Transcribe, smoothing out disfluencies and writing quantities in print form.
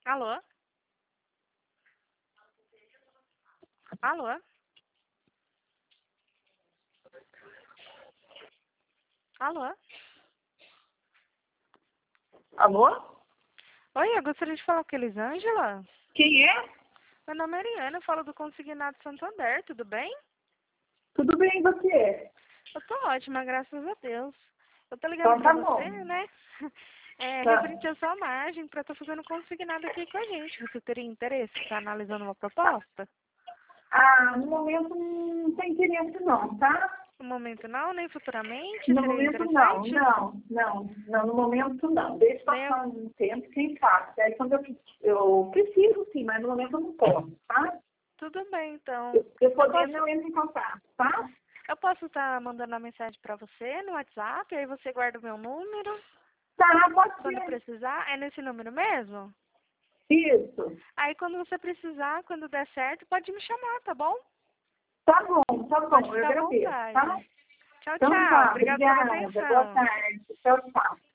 Alô? Alô? Alô? Alô? Oi, eu gostaria de falar com a Elisângela. Quem é? Meu nome é Ariana, eu falo do Consignado Santander, tudo bem? Tudo bem, e você? Eu tô ótima, graças a Deus. Eu tô ligando Então pra tá você, bom. né? Tá. Referente à sua margem, pra estar fazendo consignado aqui com a gente. Você teria interesse em estar analisando uma proposta? Ah, no momento não tem interesse não, tá? No momento não, nem futuramente? No Seria momento não, interessante? não, no momento não. Deixa Nem... passar um tempo, quem sabe. Aí quando eu preciso sim, mas no momento eu não posso, tá? Tudo bem, então. Eu Eu podendo posso, eu entro em contato, tá? eu posso estar mandando uma mensagem pra você no WhatsApp, aí você guarda o meu número. Tá, pode Quando ser. precisar, é nesse número mesmo? Isso. Aí quando você precisar, quando der certo, pode me chamar, tá bom? Tá Pode bom, eu ficar à agradeço, tá? vontade. Tchau, Então tchau. tá, Obrigada pela obrigada. Boa atenção. tarde. Tchau, tchau.